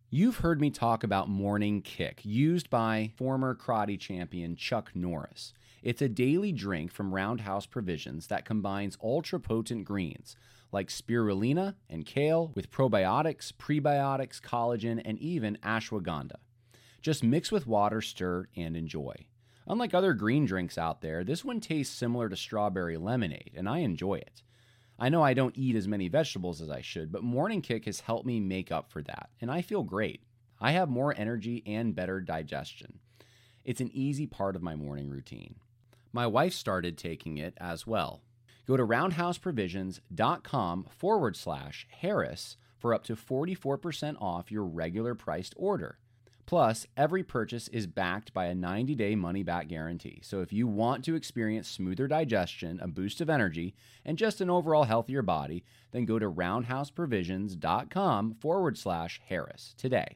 You've heard me talk about Morning Kick, used by former karate champion Chuck Norris. It's a daily drink from Roundhouse Provisions that combines ultra-potent greens like spirulina and kale with probiotics, prebiotics, collagen, and even ashwagandha. Just mix with water, stir, and enjoy. Unlike other green drinks out there, this one tastes similar to strawberry lemonade, and I enjoy it. I know I don't eat as many vegetables as I should, but Morning Kick has helped me make up for that, and I feel great. I have more energy and better digestion. It's an easy part of my morning routine. My wife started taking it as well. Go to roundhouseprovisions.com/Harris for up to 44% off your regular priced order. Plus, every purchase is backed by a 90-day money-back guarantee. So if you want to experience smoother digestion, a boost of energy, and just an overall healthier body, then go to roundhouseprovisions.com/Harris today.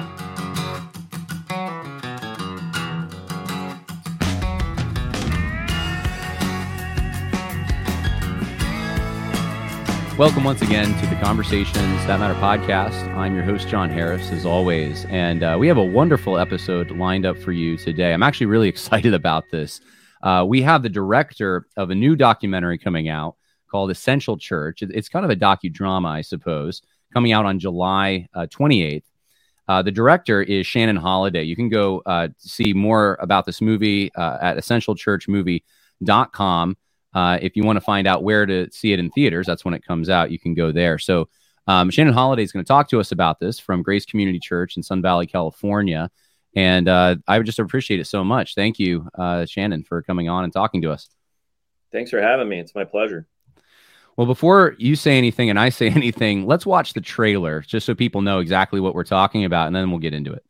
Welcome once again to the Conversations That Matter podcast. I'm your host, John Harris, as always, and we have a wonderful episode lined up for you today. I'm actually really excited about this. We have the director of a new documentary coming out called Essential Church. It's kind of a docudrama, I suppose, coming out on July 28th. The director is Shannon Holliday. You can go see more about this movie at essentialchurchmovie.com. If you want to find out where to see it in theaters, that's when it comes out. You can go there. So Shannon Holliday is going to talk to us about this from Grace Community Church in Sun Valley, California. And I would just appreciate it so much. Thank you, Shannon, for coming on and talking to us. Thanks for having me. It's my pleasure. Well, before you say anything and I say anything, let's watch the trailer just so people know exactly what we're talking about, and then we'll get into it.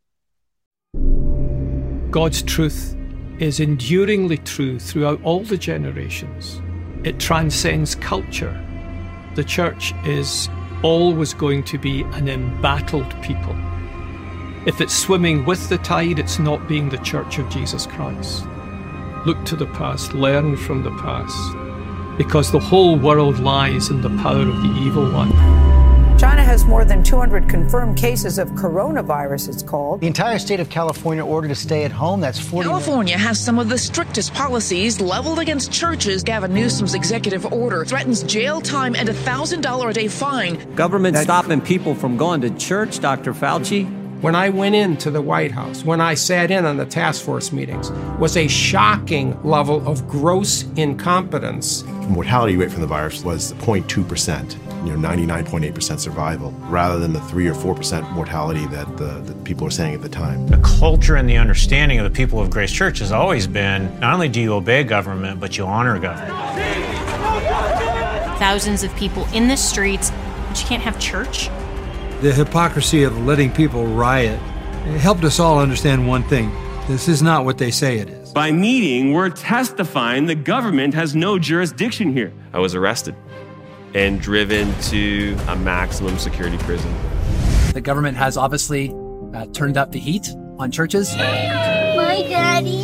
God's truth is enduringly true throughout all the generations. It transcends culture. The church is always going to be an embattled people. If it's swimming with the tide, it's not being the church of Jesus Christ. Look to the past, learn from the past, because the whole world lies in the power of the evil one. China has more than 200 confirmed cases of coronavirus, it's called. The entire state of California ordered to stay at home. That's 40 California has some of the strictest policies leveled against churches. Gavin Newsom's executive order threatens jail time and a $1,000 a day fine. Government stopping people from going to church, Dr. Fauci. When I went into the White House, when I sat in on the task force meetings, was a shocking level of gross incompetence. The mortality rate from the virus was 0.2%, 99.8% survival, rather than the 3 or 4% mortality that the people were saying at the time. The culture and the understanding of the people of Grace Church has always been, not only do you obey government, but you honor government. Thousands of people in the streets, but you can't have church. The hypocrisy of letting people riot helped us all understand one thing. This is not what they say it is. By meeting, we're testifying the government has no jurisdiction here. I was arrested and driven to a maximum security prison. The government has obviously turned up the heat on churches. My daddy.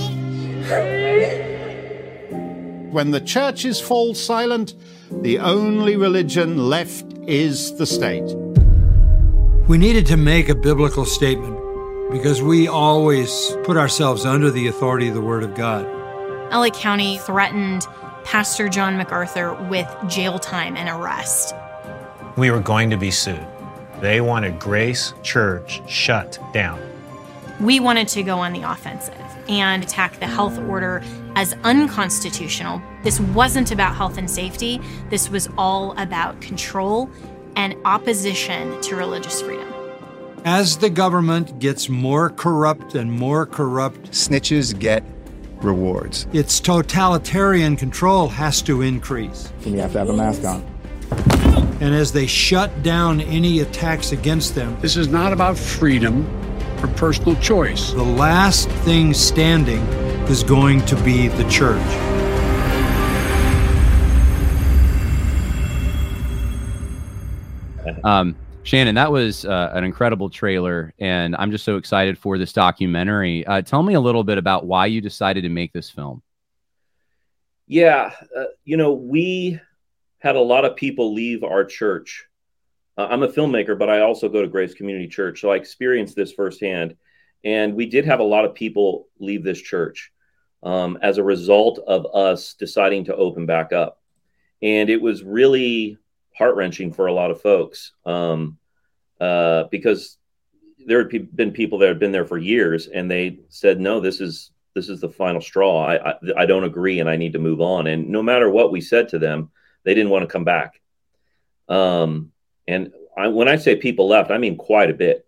When the churches fall silent, the only religion left is the state. We needed to make a biblical statement because we always put ourselves under the authority of the Word of God. LA County threatened Pastor John MacArthur with jail time and arrest. We were going to be sued. They wanted Grace Church shut down. We wanted to go on the offensive and attack the health order as unconstitutional. This wasn't about health and safety. This was all about control and opposition to religious freedom. As the government gets more corrupt and more corrupt, snitches get rewards. Its totalitarian control has to increase. And you have to have a mask on. And as they shut down any attacks against them, this is not about freedom or personal choice. The last thing standing is going to be the church. Shannon, that was an incredible trailer, and I'm just so excited for this documentary. Tell me a little bit about why you decided to make this film. Yeah, we had a lot of people leave our church I'm a filmmaker, but I also go to Grace Community Church. So I experienced this firsthand. And we did have a lot of people leave this church as a result of us deciding to open back up. And it was really heart-wrenching for a lot of folks because there had been people that had been there for years, and they said, no, this is the final straw. I don't agree, and I need to move on. And no matter what we said to them, they didn't want to come back. When I say people left, I mean quite a bit.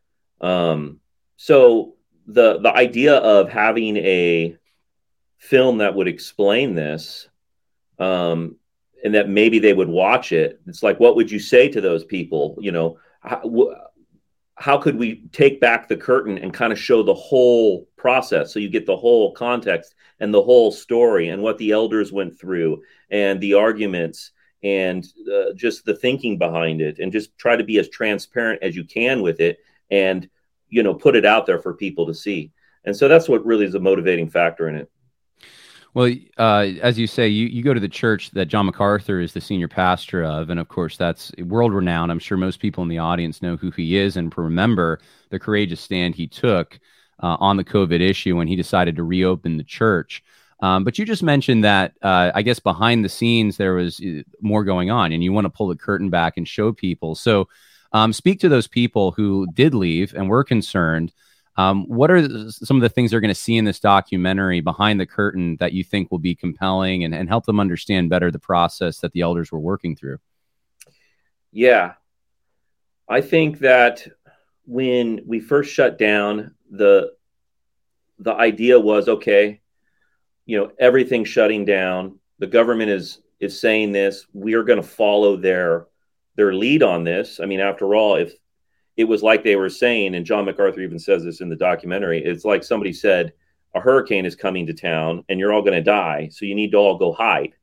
So the idea of having a film that would explain this, and that maybe they would watch it, it's like, what would you say to those people? You know, how could we take back the curtain and kind of show the whole process, so you get the whole context and the whole story and what the elders went through and the arguments and just the thinking behind it, and just try to be as transparent as you can with it, and, you know, put it out there for people to see. And so that's what really is a motivating factor in it. Well, as you say, you go to the church that John MacArthur is the senior pastor of, and of course that's world-renowned. I'm sure most people in the audience know who he is and remember the courageous stand he took on the COVID issue when he decided to reopen the church. But you just mentioned that, I guess, behind the scenes there was more going on, and you want to pull the curtain back and show people. So speak to those people who did leave and were concerned. What are some of the things they're going to see in this documentary behind the curtain that you think will be compelling and help them understand better the process that the elders were working through? Yeah, I think that when we first shut down, the idea was, okay, you know, everything's shutting down. The government is saying this. We are going to follow their lead on this. I mean, after all, if it was like they were saying, and John MacArthur even says this in the documentary, it's like somebody said, a hurricane is coming to town and you're all going to die, so you need to all go hide.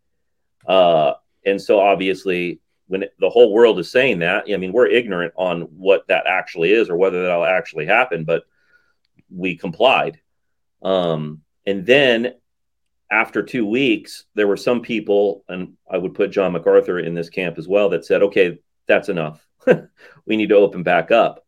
And so obviously, when the whole world is saying that, I mean, we're ignorant on what that actually is or whether that'll actually happen, but we complied. And then after 2 weeks, there were some people, and I would put John MacArthur in this camp as well, that said, okay, that's enough. We need to open back up.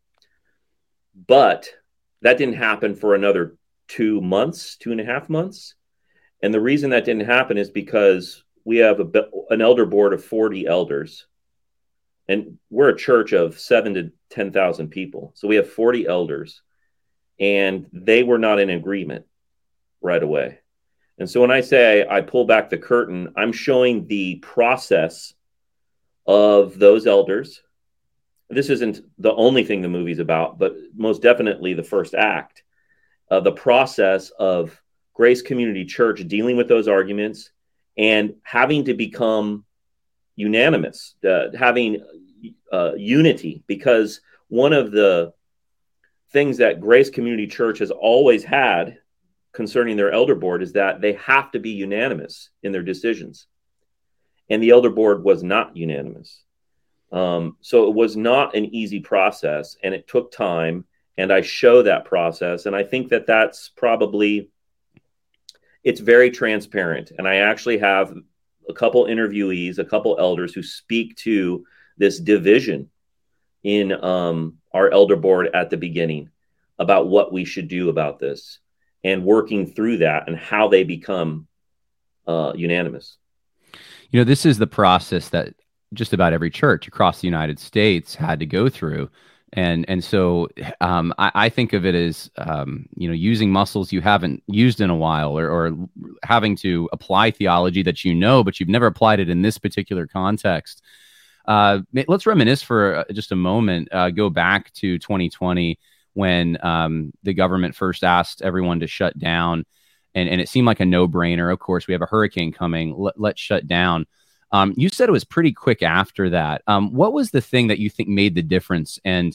But that didn't happen for another 2 months, 2.5 months. And the reason that didn't happen is because we have an elder board of 40 elders. And we're a church of 7,000 to 10,000 people. So we have 40 elders. And they were not in agreement right away. And so when I say I pull back the curtain, I'm showing the process of those elders. This isn't the only thing the movie's about, but most definitely the first act, the process of Grace Community Church dealing with those arguments and having to become unanimous, having unity, because one of the things that Grace Community Church has always had concerning their elder board is that they have to be unanimous in their decisions. And the elder board was not unanimous. So it was not an easy process, and it took time, and I show that process. And I think that that's probably, it's very transparent. And I actually have a couple interviewees, a couple elders who speak to this division in our elder board at the beginning about what we should do about this and working through that and how they become unanimous. You know, this is the process that just about every church across the United States had to go through. And so I think of it as, you know, using muscles you haven't used in a while, or having to apply theology that you know, but you've never applied it in this particular context. Let's reminisce for just a moment, go back to 2020 when the government first asked everyone to shut down. And it seemed like a no-brainer. Of course, we have a hurricane coming. Let's shut down. You said it was pretty quick after that. What was the thing that you think made the difference and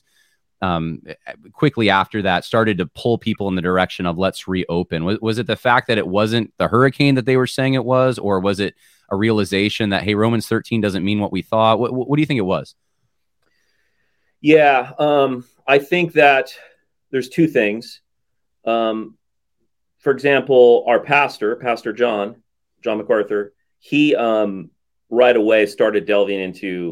quickly after that started to pull people in the direction of let's reopen? Was it the fact that it wasn't the hurricane that they were saying it was, or was it a realization that, hey, Romans 13 doesn't mean what we thought? What do you think it was? Yeah, I think that there's two things. For example, our pastor, Pastor John MacArthur, he right away started delving into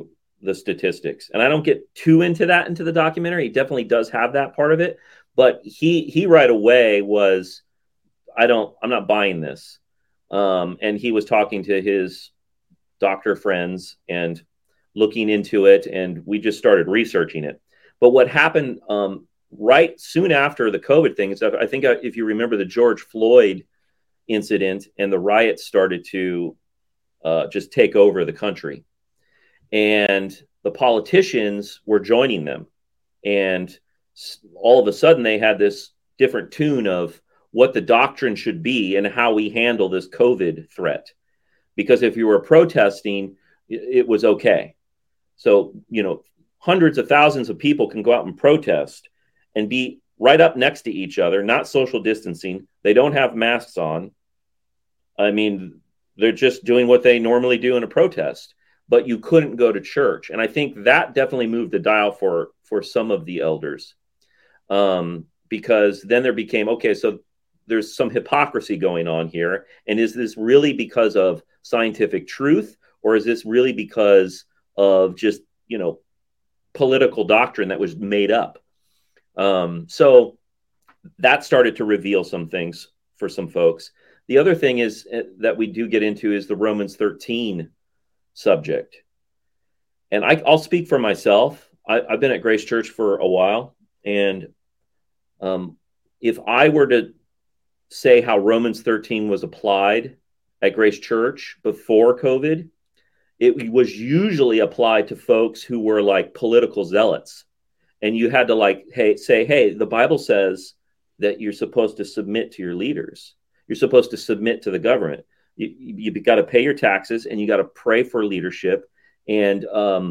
the statistics. And I don't get too into the documentary. He definitely does have that part of it, but he right away was, I'm not buying this. And he was talking to his doctor friends and looking into it, and we just started researching it. But what happened right soon after the COVID thing is, I think if you remember the George Floyd incident, and the riots started to just take over the country, and the politicians were joining them, and all of a sudden they had this different tune of what the doctrine should be and how we handle this COVID threat. Because if you were protesting, it was okay. So, hundreds of thousands of people can go out and protest and be right up next to each other, not social distancing. They don't have masks on. I mean, they're just doing what they normally do in a protest, but you couldn't go to church. And I think that definitely moved the dial for some of the elders, because then there became, okay, so there's some hypocrisy going on here. And is this really because of scientific truth, or is this really because of just, political doctrine that was made up? So that started to reveal some things for some folks. The other thing is that we do get into is the Romans 13 subject. And I'll speak for myself. I've been at Grace Church for a while. And if I were to say how Romans 13 was applied at Grace Church before COVID, it was usually applied to folks who were like political zealots. And you had to say, the Bible says that you're supposed to submit to your leaders. You're supposed to submit to the government. You got to pay your taxes, and you got to pray for leadership. And,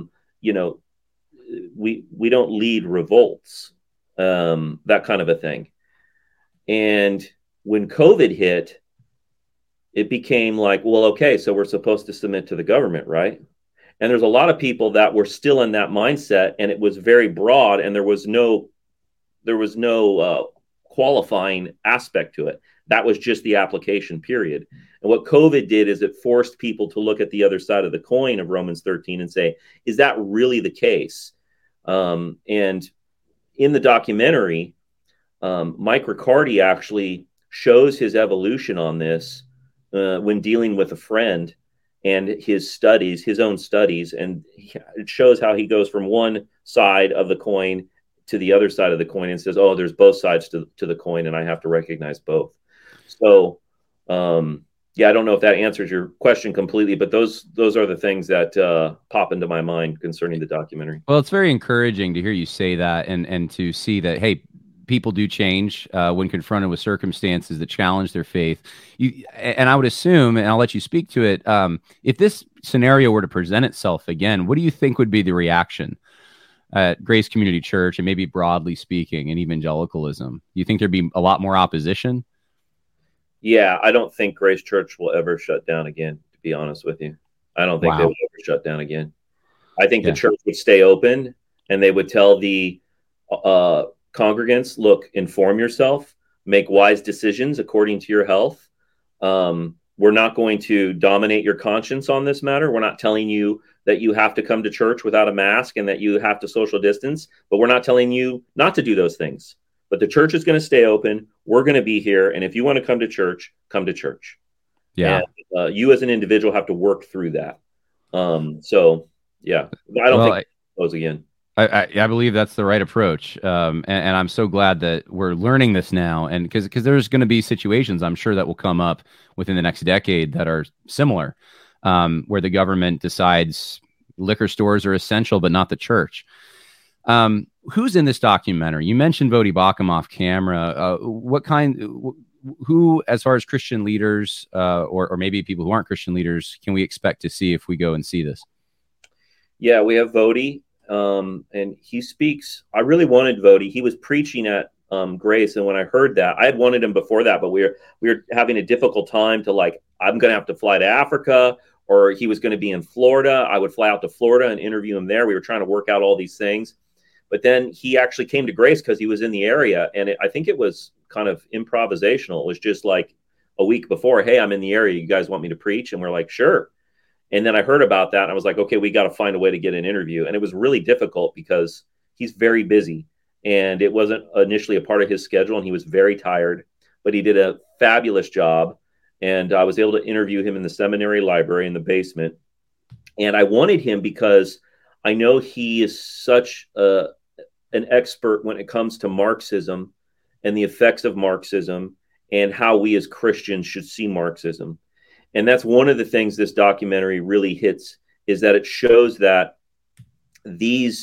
we don't lead revolts, that kind of a thing. And when COVID hit, it became like, well, okay, so we're supposed to submit to the government, right? And there's a lot of people that were still in that mindset, and it was very broad, and there was no qualifying aspect to it. That was just the application period. And what COVID did is it forced people to look at the other side of the coin of Romans 13 and say, is that really the case? And in the documentary, Mike Riccardi actually shows his evolution on this when dealing with a friend and his own studies. And it shows how he goes from one side of the coin to the other side of the coin and says, oh, there's both sides to the coin, and I have to recognize both. So, I don't know if that answers your question completely, but those are the things that pop into my mind concerning the documentary. Well, it's very encouraging to hear you say that and to see that, hey, people do change when confronted with circumstances that challenge their faith. And I would assume, and I'll let you speak to it, if this scenario were to present itself again, what do you think would be the reaction at Grace Community Church, and maybe broadly speaking in evangelicalism? Do you think there'd be a lot more opposition? Yeah, I don't think Grace Church will ever shut down again, to be honest with you. I don't think they will ever shut down again. I think the church would stay open, and they would tell the congregants, look, inform yourself, make wise decisions according to your health. We're not going to dominate your conscience on this matter. We're not telling you that you have to come to church without a mask and that you have to social distance, but we're not telling you not to do those things. But the church is going to stay open. We're going to be here. And if you want to come to church, come to church. Yeah. And, you as an individual have to work through that. I don't think it goes again. I believe that's the right approach. And I'm so glad that we're learning this now. And because there's going to be situations, I'm sure, that will come up within the next decade that are similar, where the government decides liquor stores are essential, but not the church. Who's in this documentary? You mentioned Voddie Baucham off camera. Who, as far as Christian leaders, or maybe people who aren't Christian leaders, can we expect to see if we go and see this? Yeah, we have Voddie. And he speaks. I really wanted Voddie. He was preaching at Grace, and when I heard that, I had wanted him before that, but we were having a difficult time to I'm going to have to fly to Africa, or he was going to be in Florida. I would fly out to Florida and interview him there. We were trying to work out all these things, but then he actually came to Grace because he was in the area, and I think it was kind of improvisational. It was just like a week before, hey, I'm in the area. You guys want me to preach? And we're like, sure. And then I heard about that and I was like, okay, we got to find a way to get an interview. And it was really difficult because he's very busy and it wasn't initially a part of his schedule and he was very tired, but he did a fabulous job. And I was able to interview him in the seminary library in the basement. And I wanted him because I know he is such an expert when it comes to Marxism and the effects of Marxism and how we as Christians should see Marxism. And that's one of the things this documentary really hits, is that it shows that the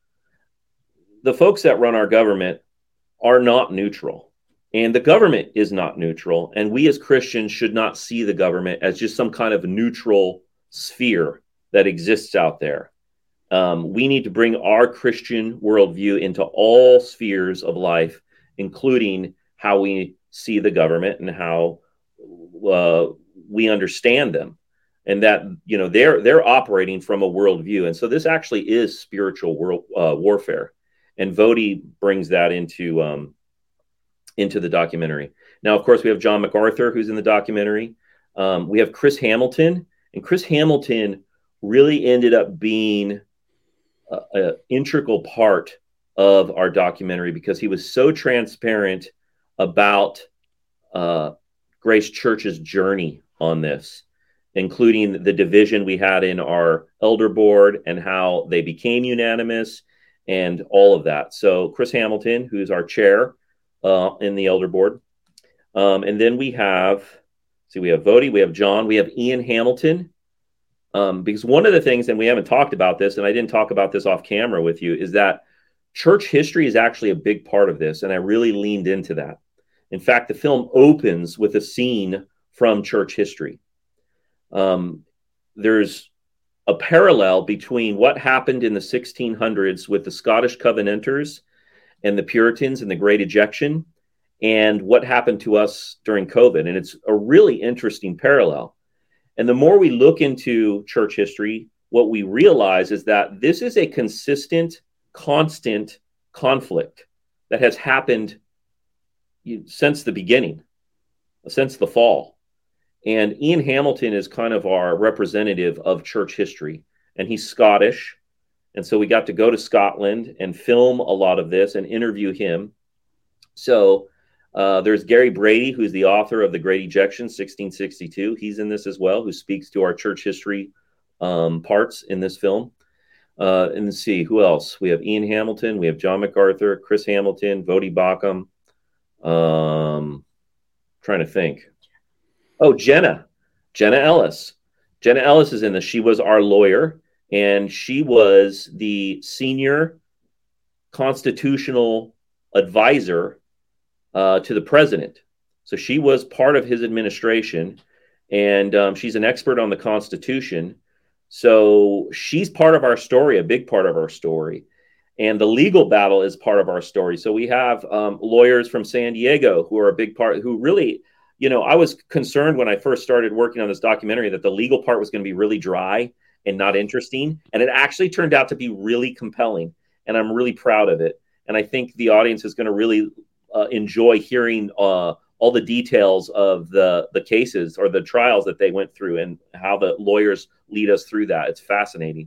folks that run our government are not neutral, and the government is not neutral. And we as Christians should not see the government as just some kind of neutral sphere that exists out there. We need to bring our Christian worldview into all spheres of life, including how we see the government and how we understand them, and that, you know, they're operating from a worldview. And so this actually is spiritual warfare, and Voddie brings that into the documentary. Now, of course, we have John MacArthur, who's in the documentary. We have Chris Hamilton, and Chris Hamilton really ended up being an integral part of our documentary because he was so transparent about Grace Church's journey on this, including the division we had in our elder board and how they became unanimous and all of that. So Chris Hamilton, who's our chair in the elder board. And then we have Voddie, we have John, we have Ian Hamilton. Because one of the things, and we haven't talked about this, and I didn't talk about this off camera with you, is that church history is actually a big part of this. And I really leaned into that. In fact, the film opens with a scene from church history. There's a parallel between what happened in the 1600s with the Scottish Covenanters and the Puritans and the Great Ejection, and what happened to us during COVID. And it's a really interesting parallel. And the more we look into church history, what we realize is that this is a consistent, constant conflict that has happened since the beginning, since the fall. And Ian Hamilton is kind of our representative of church history, and he's Scottish. And so we got to go to Scotland and film a lot of this and interview him. So there's Gary Brady, who's the author of The Great Ejection, 1662. He's in this as well, who speaks to our church history parts in this film. And let's see, who else? We have Ian Hamilton, we have John MacArthur, Chris Hamilton, Voddie Baucham. Trying to think. Oh, Jenna Ellis. Jenna Ellis is in this. She was our lawyer, and she was the senior constitutional advisor to the president. So she was part of his administration, and she's an expert on the Constitution. So she's part of our story, a big part of our story. And the legal battle is part of our story. So we have lawyers from San Diego who are a big part, who really, you know, I was concerned when I first started working on this documentary that the legal part was going to be really dry and not interesting. And it actually turned out to be really compelling. And I'm really proud of it. And I think the audience is going to really enjoy hearing all the details of the cases or the trials that they went through and how the lawyers lead us through that. It's fascinating.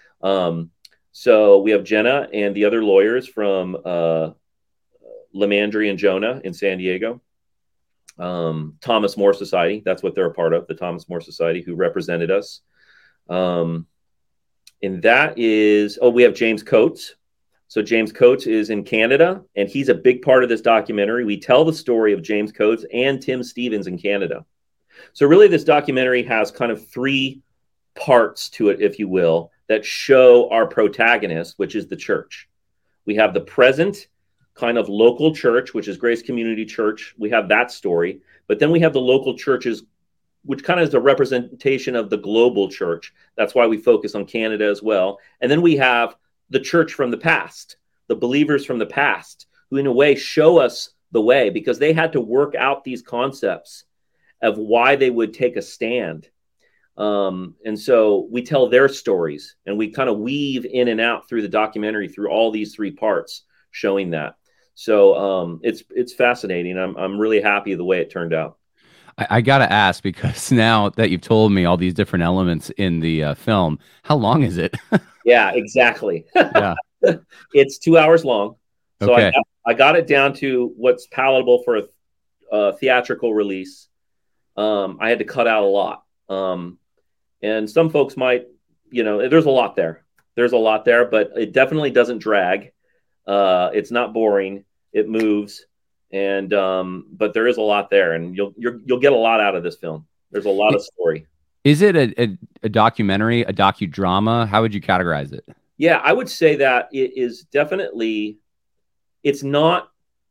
So we have Jenna and the other lawyers from Lemandry and Jonah in San Diego. Thomas More Society, that's what they're a part of, the Thomas More Society, who represented us. And that is, we have James Coates. So James Coates is in Canada, and he's a big part of this documentary. We tell the story of James Coates and Tim Stevens in Canada. So really this documentary has kind of three parts to it, if you will, that show our protagonist, which is the church. We have the present kind of local church, which is Grace Community Church. We have that story. But then we have the local churches, which kind of is a representation of the global church. That's why we focus on Canada as well. And then we have the church from the past, the believers from the past, who in a way show us the way, because they had to work out these concepts of why they would take a stand. And so we tell their stories, and we kind of weave in and out through the documentary through all these three parts, showing that. So it's fascinating. I'm really happy the way it turned out. I got to ask, because now that you've told me all these different elements in the film, how long is it? Yeah, exactly. Yeah. It's 2 hours long. So Okay. I got it down to what's palatable for a theatrical release. I had to cut out a lot. And some folks might, there's a lot there. There's a lot there, but it definitely doesn't drag. It's not boring. It moves. And but there is a lot there, and you'll get a lot out of this film. There's a lot of story. Is it a documentary, a docudrama? How would you categorize it? Yeah, I would say that it is definitely, it's not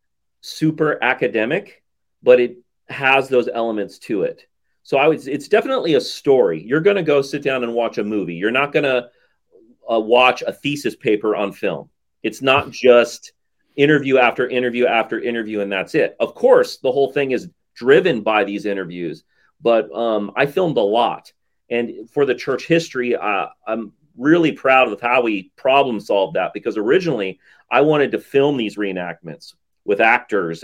super academic, but it has those elements to it. So it's definitely a story. You're going to go sit down and watch a movie. You're not going to watch a thesis paper on film. It's not just interview after interview after interview, and that's it. Of course, the whole thing is driven by these interviews, but I filmed a lot. And for the church history, I'm really proud of how we problem solved that, because originally I wanted to film these reenactments with actors,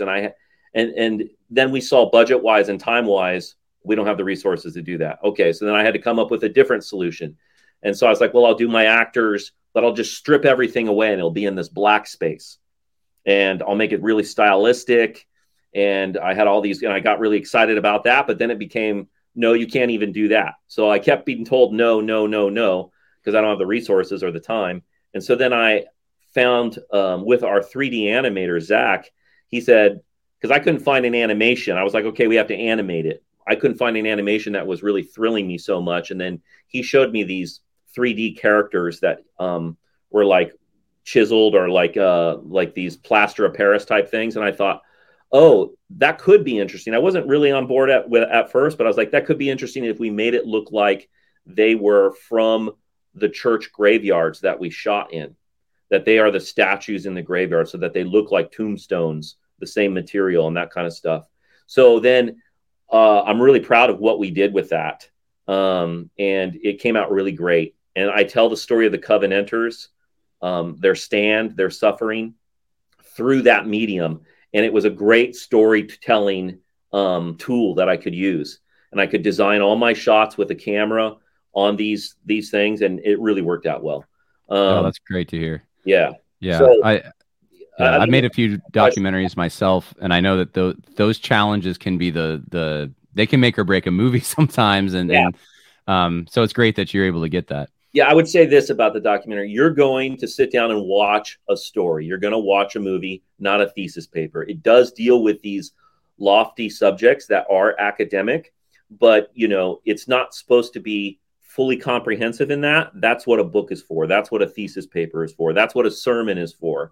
and then we saw budget-wise and time-wise, we don't have the resources to do that. Okay, so then I had to come up with a different solution. And so I was like, well, I'll do my actors, but I'll just strip everything away and it'll be in this black space. And I'll make it really stylistic. And I had all these, and I got really excited about that. But then it became, no, you can't even do that. So I kept being told no, because I don't have the resources or the time. And so then I found with our 3D animator, Zach, he said, because I couldn't find an animation. I was like, okay, we have to animate it. I couldn't find an animation that was really thrilling me so much. And then he showed me these 3D characters that were like chiseled or like these plaster of Paris type things. And I thought, oh, that could be interesting. I wasn't really on board at first, but I was like, that could be interesting if we made it look like they were from the church graveyards that we shot in, that they are the statues in the graveyard, so that they look like tombstones, the same material and that kind of stuff. So then I'm really proud of what we did with that. And it came out really great. And I tell the story of the Covenanters, their stand, their suffering through that medium. And it was a great storytelling tool that I could use. And I could design all my shots with a camera on these things. And it really worked out well. Oh, that's great to hear. Yeah. Yeah. So, I've made a few documentaries myself, and I know that those challenges can be they can make or break a movie sometimes. And so it's great that you're able to get that. Yeah, I would say this about the documentary. You're going to sit down and watch a story. You're going to watch a movie, not a thesis paper. It does deal with these lofty subjects that are academic, but, it's not supposed to be fully comprehensive in that. That's what a book is for. That's what a thesis paper is for. That's what a sermon is for.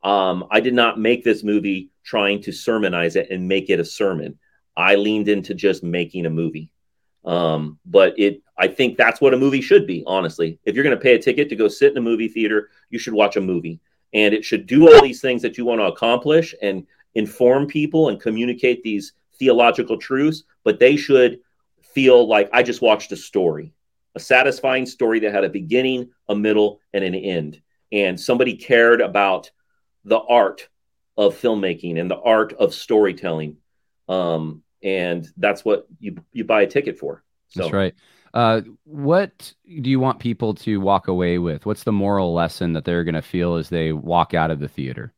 I did not make this movie trying to sermonize it and make it a sermon. I leaned into just making a movie. But I think that's what a movie should be, honestly. If you're going to pay a ticket to go sit in a movie theater, you should watch a movie. And it should do all these things that you want to accomplish and inform people and communicate these theological truths, but they should feel like I just watched a story, a satisfying story that had a beginning, a middle, and an end. And somebody cared about the art of filmmaking and the art of storytelling. And that's what you buy a ticket for. So. That's right. What do you want people to walk away with? What's the moral lesson that they're going to feel as they walk out of the theater?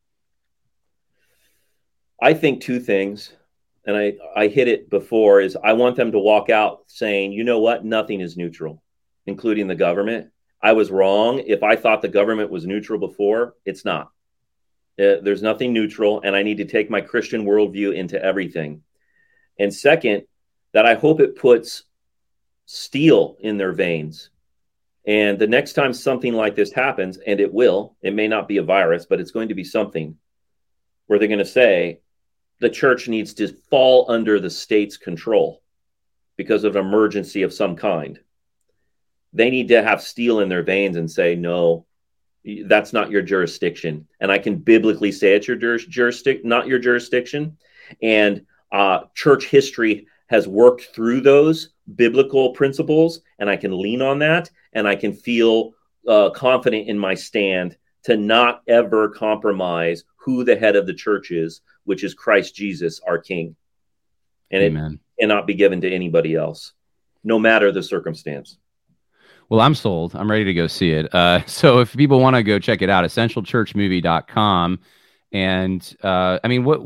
I think two things, and I hit it before, is I want them to walk out saying, you know what? Nothing is neutral, including the government. I was wrong. If I thought the government was neutral before, it's not. There's nothing neutral, and I need to take my Christian worldview into everything. And second, that I hope it puts steel in their veins. And the next time something like this happens, and it will, it may not be a virus, but it's going to be something where they're going to say the church needs to fall under the state's control because of an emergency of some kind. They need to have steel in their veins and say, no, that's not your jurisdiction. And I can biblically say it's your not your jurisdiction. And church history has worked through those biblical principles, and I can lean on that, and I can feel confident in my stand to not ever compromise who the head of the church is, which is Christ Jesus, our King. And Amen. cannot be given to anybody else, no matter the circumstance. Well, I'm sold. I'm ready to go see it. So if people want to go check it out, essentialchurchmovie.com. And I mean, what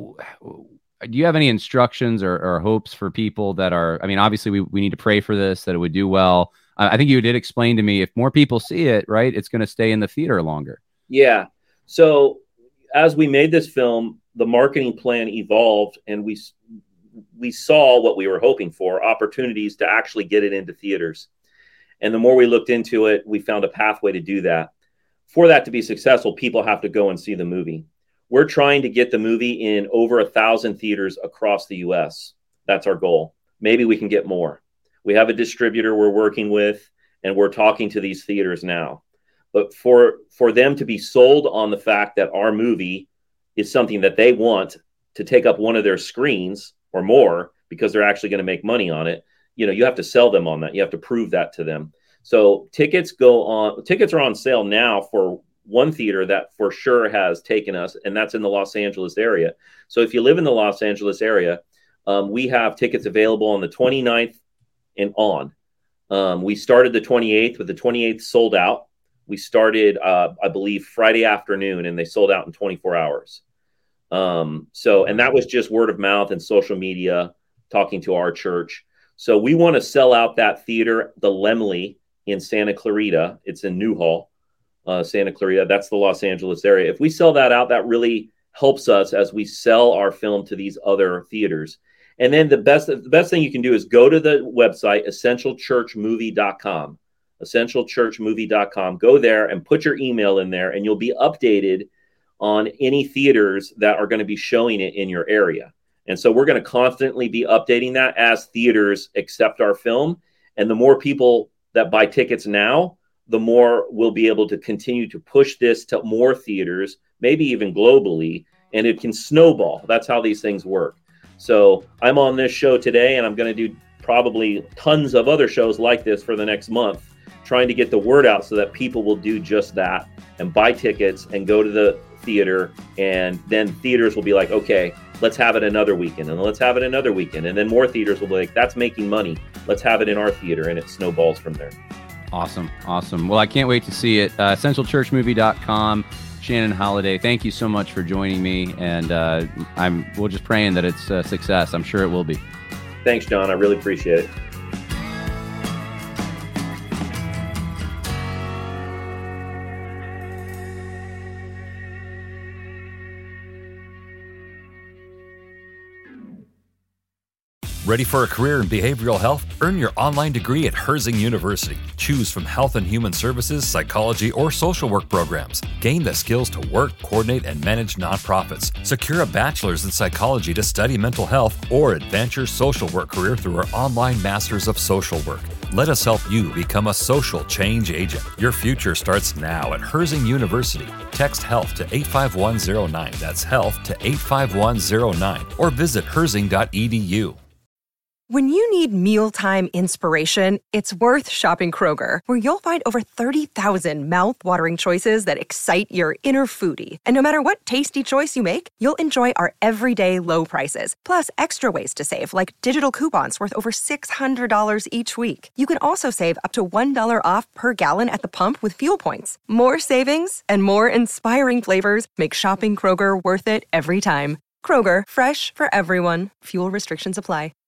do you have any instructions or hopes for people that are, I mean, obviously we need to pray for this, that it would do well. I think you did explain to me, if more people see it, right, it's going to stay in the theater longer. Yeah. So as we made this film, the marketing plan evolved, and we saw what we were hoping for, opportunities to actually get it into theaters. And the more we looked into it, we found a pathway to do that. For that to be successful, people have to go and see the movie. We're trying to get the movie in over 1,000 theaters across the U.S. That's our goal. Maybe we can get more. We have a distributor we're working with, and we're talking to these theaters now. But for them to be sold on the fact that our movie is something that they want to take up one of their screens or more, because they're actually going to make money on it, you have to sell them on that. You have to prove that to them. So tickets are on sale now for one theater that for sure has taken us, and that's in the Los Angeles area. So if you live in the Los Angeles area, we have tickets available on the 29th and on. We started the 28th, with the 28th sold out. We started, I believe, Friday afternoon, and they sold out in 24 hours. And that was just word of mouth and social media, talking to our church. So we want to sell out that theater, the Laemmle in Santa Clarita. It's in Newhall, Santa Clarita. That's the Los Angeles area. If we sell that out, that really helps us as we sell our film to these other theaters. And then the best thing you can do is go to the website, essentialchurchmovie.com. essentialchurchmovie.com. Go there and put your email in there, and you'll be updated on any theaters that are going to be showing it in your area. And so we're going to constantly be updating that as theaters accept our film. And the more people that buy tickets now, the more we'll be able to continue to push this to more theaters, maybe even globally, and it can snowball. That's how these things work. So I'm on this show today, and I'm going to do probably tons of other shows like this for the next month, trying to get the word out so that people will do just that and buy tickets and go to the theater. And then theaters will be like, okay, let's have it another weekend, and let's have it another weekend. And then more theaters will be like, that's making money. Let's have it in our theater. And it snowballs from there. Awesome. Well, I can't wait to see it. Essentialchurchmovie.com. Shannon Holliday, thank you so much for joining me. And we're just praying that it's a success. I'm sure it will be. Thanks, John. I really appreciate it. Ready for a career in behavioral health? Earn your online degree at Herzing University. Choose from health and human services, psychology, or social work programs. Gain the skills to work, coordinate, and manage nonprofits. Secure a bachelor's in psychology to study mental health, or advance your social work career through our online Masters of Social Work. Let us help you become a social change agent. Your future starts now at Herzing University. Text HEALTH to 85109. That's HEALTH to 85109. Or visit herzing.edu. When you need mealtime inspiration, it's worth shopping Kroger, where you'll find over 30,000 mouth-watering choices that excite your inner foodie. And no matter what tasty choice you make, you'll enjoy our everyday low prices, plus extra ways to save, like digital coupons worth over $600 each week. You can also save up to $1 off per gallon at the pump with fuel points. More savings and more inspiring flavors make shopping Kroger worth it every time. Kroger, fresh for everyone. Fuel restrictions apply.